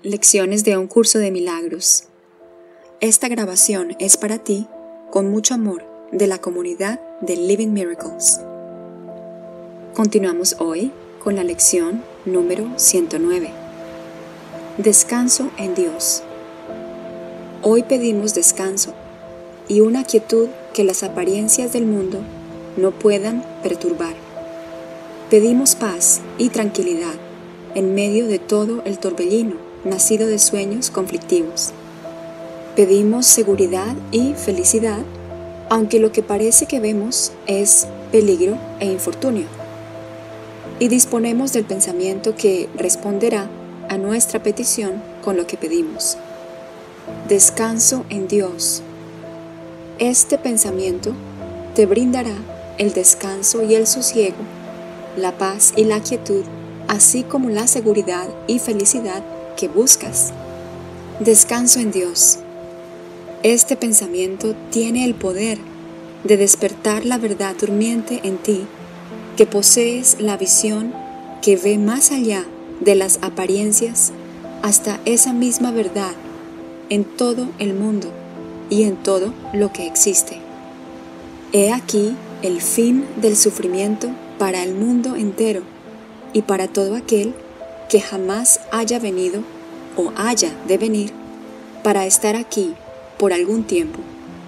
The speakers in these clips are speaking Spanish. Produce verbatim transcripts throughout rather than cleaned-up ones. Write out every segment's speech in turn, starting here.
Lecciones de un curso de milagros. Esta grabación es para ti, con mucho amor, de la comunidad de Living Miracles. Continuamos hoy con la lección número ciento nueve. Descanso en Dios. Hoy pedimos descanso y una quietud que las apariencias del mundo no puedan perturbar. Pedimos paz y tranquilidad en medio de todo el torbellino nacido de sueños conflictivos. Pedimos seguridad y felicidad, aunque lo que parece que vemos es peligro e infortunio. Y disponemos del pensamiento que responderá a nuestra petición con lo que pedimos. Descanso en Dios. Este pensamiento te brindará el descanso y el sosiego, la paz y la quietud, así como la seguridad y felicidad que buscas. Descanso en Dios. Este pensamiento tiene el poder de despertar la verdad durmiente en ti, que posees la visión que ve más allá de las apariencias hasta esa misma verdad en todo el mundo y en todo lo que existe. He aquí el fin del sufrimiento para el mundo entero y para todo aquel que jamás haya venido o haya de venir para estar aquí por algún tiempo.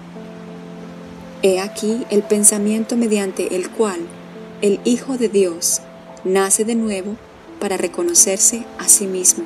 He aquí el pensamiento mediante el cual el Hijo de Dios nace de nuevo para reconocerse a sí mismo.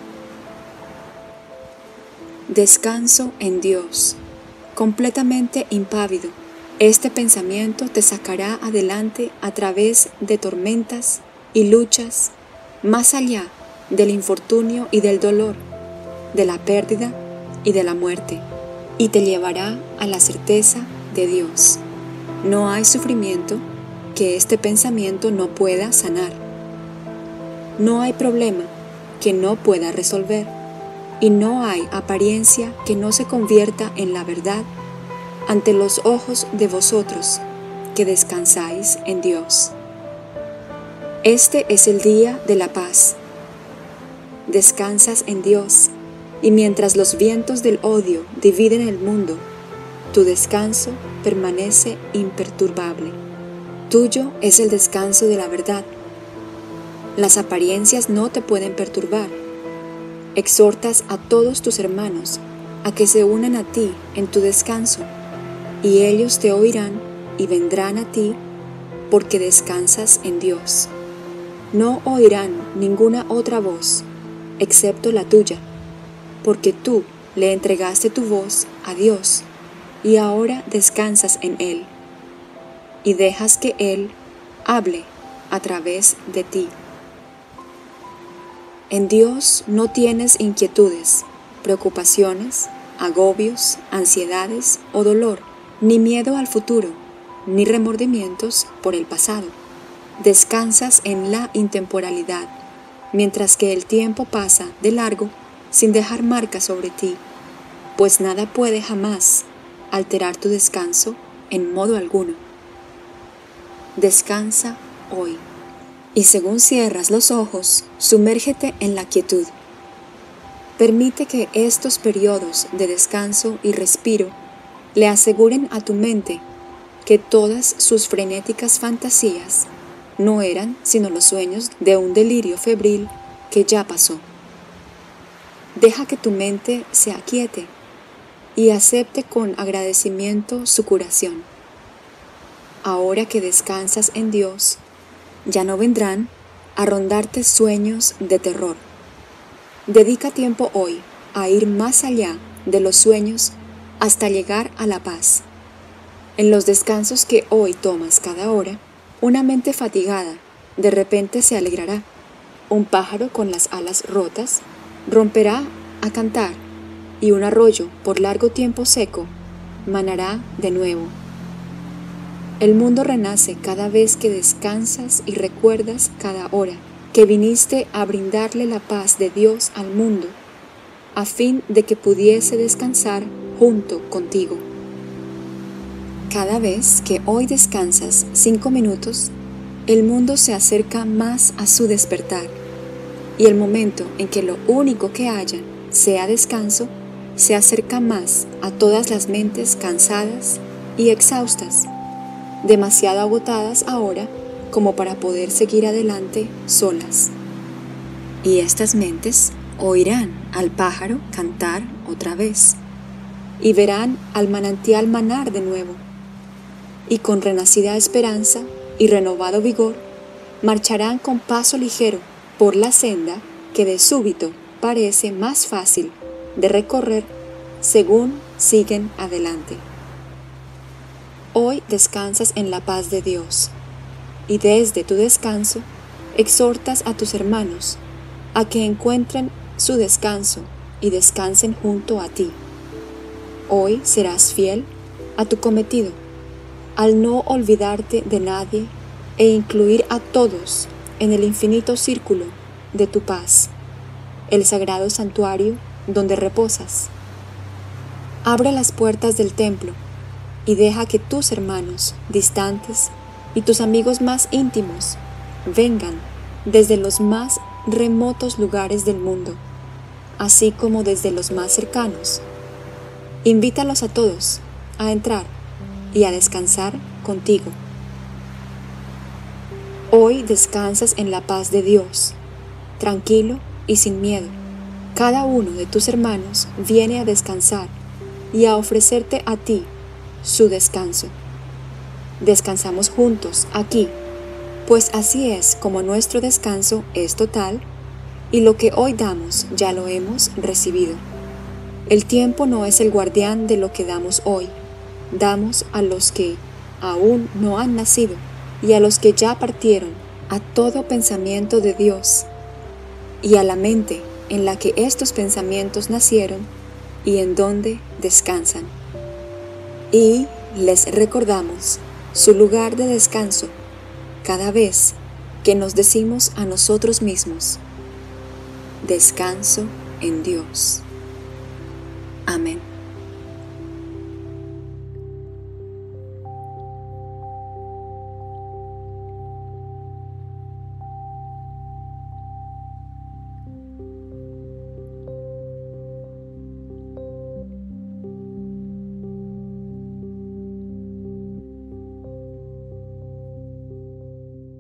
Descanso en Dios. Completamente impávido, este pensamiento te sacará adelante a través de tormentas y luchas, más allá del infortunio y del dolor, de la pérdida y de la muerte, y te llevará a la certeza de Dios. No hay sufrimiento que este pensamiento no pueda sanar. No hay problema que no pueda resolver, y no hay apariencia que no se convierta en la verdad ante los ojos de vosotros que descansáis en Dios. Este es el día de la paz. Descansas en Dios, y mientras los vientos del odio dividen el mundo, tu descanso permanece imperturbable. Tuyo es el descanso de la verdad. Las apariencias no te pueden perturbar. Exhortas a todos tus hermanos a que se unan a ti en tu descanso, y ellos te oirán y vendrán a ti porque descansas en Dios. No oirán ninguna otra voz, excepto la tuya, porque tú le entregaste tu voz a Dios y ahora descansas en Él, y dejas que Él hable a través de ti. En Dios no tienes inquietudes, preocupaciones, agobios, ansiedades o dolor, ni miedo al futuro, ni remordimientos por el pasado. Descansas en la intemporalidad, mientras que el tiempo pasa de largo sin dejar marca sobre ti, pues nada puede jamás alterar tu descanso en modo alguno. Descansa hoy, y según cierras los ojos, sumérgete en la quietud. Permite que estos periodos de descanso y respiro le aseguren a tu mente que todas sus frenéticas fantasías no eran sino los sueños de un delirio febril que ya pasó. Deja que tu mente se aquiete y acepte con agradecimiento su curación. Ahora que descansas en Dios, ya no vendrán a rondarte sueños de terror. Dedica tiempo hoy a ir más allá de los sueños hasta llegar a la paz. En los descansos que hoy tomas cada hora, una mente fatigada de repente se alegrará. Un pájaro con las alas rotas romperá a cantar, y un arroyo por largo tiempo seco manará de nuevo. El mundo renace cada vez que descansas y recuerdas cada hora que viniste a brindarle la paz de Dios al mundo, a fin de que pudiese descansar junto contigo. Cada vez que hoy descansas cinco minutos, el mundo se acerca más a su despertar, y el momento en que lo único que haya sea descanso, se acerca más a todas las mentes cansadas y exhaustas, demasiado agotadas ahora como para poder seguir adelante solas. Y estas mentes oirán al pájaro cantar otra vez, y verán al manantial manar de nuevo, y con renacida esperanza y renovado vigor, marcharán con paso ligero por la senda que de súbito parece más fácil de recorrer según siguen adelante. Hoy descansas en la paz de Dios, y desde tu descanso exhortas a tus hermanos a que encuentren su descanso y descansen junto a ti. Hoy serás fiel a tu cometido, al no olvidarte de nadie e incluir a todos en el infinito círculo de tu paz, el sagrado santuario donde reposas. Abre las puertas del templo y deja que tus hermanos distantes y tus amigos más íntimos vengan desde los más remotos lugares del mundo, así como desde los más cercanos. Invítalos a todos a entrar y a descansar contigo. Hoy descansas en la paz de Dios, tranquilo y sin miedo. Cada uno de tus hermanos viene a descansar y a ofrecerte a ti su descanso. Descansamos juntos aquí, pues así es como nuestro descanso es total y lo que hoy damos ya lo hemos recibido. El tiempo no es el guardián de lo que damos hoy. Damos a los que aún no han nacido y a los que ya partieron, a todo pensamiento de Dios y a la mente en la que estos pensamientos nacieron y en donde descansan. Y les recordamos su lugar de descanso cada vez que nos decimos a nosotros mismos: descanso en Dios. Amén.